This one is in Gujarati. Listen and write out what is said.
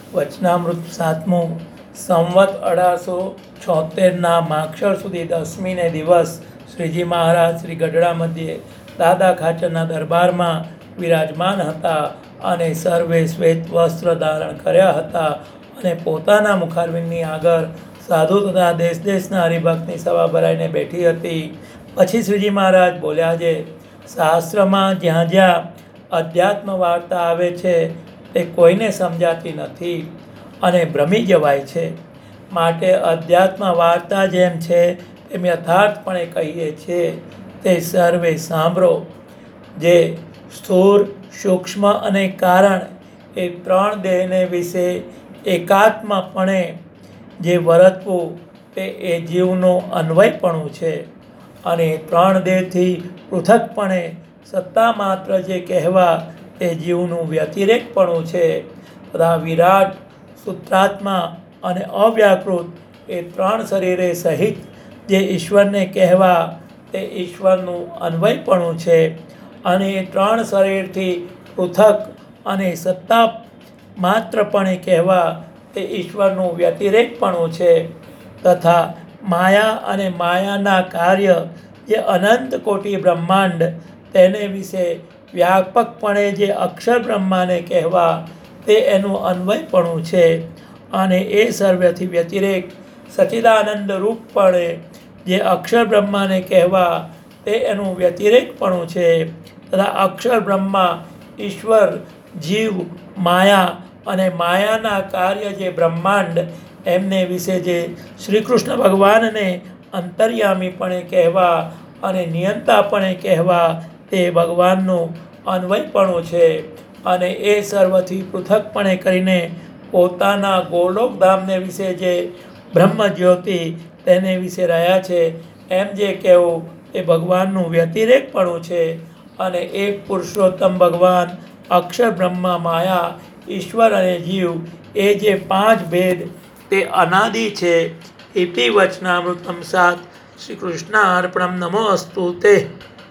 વચનામૃત 7મું સંવત 1876ના માગશર સુધી 10મીને દિવસ શ્રીજી મહારાજ શ્રી ગઢડા મધ્યે દાદા ખાચરના દરબારમાં વિરાજમાન હતા અને સર્વે શ્વેત વસ્ત્ર ધારણ કર્યા હતા અને પોતાના મુખારવિંદની આગળ સાધુ તથા દેશ દેશના હરિભક્તની સભા ભરાઈને બેઠી હતી. પછી શ્રીજી મહારાજ બોલ્યા છે, શાસ્ત્રમાં જ્યાં જ્યાં અધ્યાત્મ વાર્તા આવે છે તે કોઈને સમજાતી નથી અને ભ્રમી જવાય છે. માટે અધ્યાત્મ વાર્તા જેમ છે તેમ યથાર્થપણે કહીએ છીએ તે સર્વે સાંભળો. જે સ્થૂળ, સૂક્ષ્મ અને કારણ એ ત્રણ દેહને વિશે એકાત્મપણે જે વર્તવું તે એ જીવનું અન્વયપણું છે અને ત્રણ દેહથી પૃથકપણે સત્તા માત્ર જે કહેવા તે જીવનું વ્યતિરેકપણું છે. તથા વિરાટ, સૂત્રાત્મા અને અવ્યાકૃત એ ત્રણ શરીરે સહિત જે ઈશ્વરને કહેવા તે ઈશ્વરનું અન્વયપણું છે અને એ ત્રણ શરીરથી પૃથક અને સત્તા માત્રપણે કહેવા તે ઈશ્વરનું વ્યતિરેકપણું છે. તથા માયા અને માયાના કાર્ય જે અનંત કોટી બ્રહ્માંડ તેને વિશે વ્યાપકપણે જે અક્ષર બ્રહ્માને કહેવા તે એનું અન્વયપણું છે અને એ સર્વથી વ્યતિરેક સચ્ચિદાનંદ રૂપપણે જે અક્ષર બ્રહ્માને કહેવા તે એનું વ્યતિરેકપણું છે. તથા અક્ષર બ્રહ્મા, ઈશ્વર, જીવ, માયા અને માયાના કાર્ય જે બ્રહ્માંડ એમને વિશે જે શ્રી કૃષ્ણ ભગવાનને અંતર્યામીપણે કહેવા અને નિયંતાપણે કહેવા તે ભગવાનનું અન્વયપણું છે અને એ સર્વથી પૃથકપણે કરીને પોતાના ગોલોકધામને વિશે જે બ્રહ્મ જ્યોતિ તેને વિશે રહ્યા છે એમ જે કહેવું એ ભગવાનનું વ્યતિરેકપણું છે. અને એક પુરુષોત્તમ ભગવાન, અક્ષર બ્રહ્મા, માયા, ઈશ્વર અને જીવ એ જે પાંચ ભેદ તે અનાદિ છે. ઇતિ વચનામૃતમ 7 શ્રી કૃષ્ણાર્પણમ. નમોસ્તુ તે.